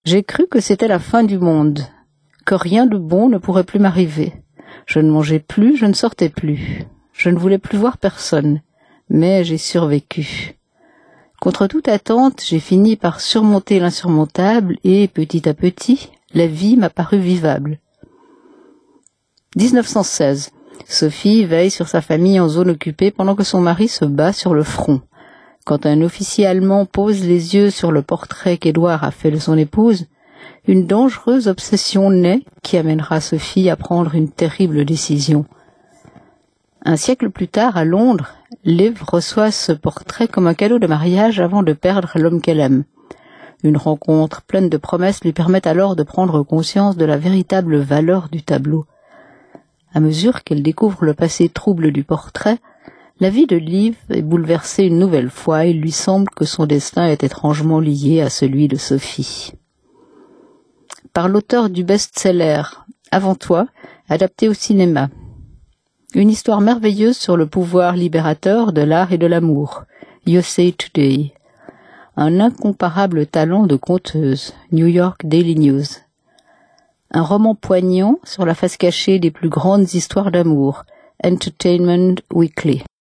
J'ai cru que c'était la fin du monde, que rien de bon ne pourrait plus m'arriver. Je ne mangeais plus, je ne sortais plus. Je ne voulais plus voir personne, mais j'ai survécu. Contre toute attente, j'ai fini par surmonter l'insurmontable et, petit à petit, la vie m'a paru vivable. 1916. Sophie veille sur sa famille en zone occupée pendant que son mari se bat sur le front. Quand un officier allemand pose les yeux sur le portrait qu'Édouard a fait de son épouse, une dangereuse obsession naît qui amènera Sophie à prendre une terrible décision. Un siècle plus tard, à Londres, Liv reçoit ce portrait comme un cadeau de mariage avant de perdre l'homme qu'elle aime. Une rencontre pleine de promesses lui permet alors de prendre conscience de la véritable valeur du tableau. À mesure qu'elle découvre le passé trouble du portrait, la vie de Liv est bouleversée une nouvelle fois et il lui semble que son destin est étrangement lié à celui de Sophie. Par l'auteur du best-seller « Avant toi », adapté au cinéma. Une histoire merveilleuse sur le pouvoir libérateur de l'art et de l'amour. USA Today. Un incomparable talent de conteuse. New York Daily News. Un roman poignant sur la face cachée des plus grandes histoires d'amour. Entertainment Weekly.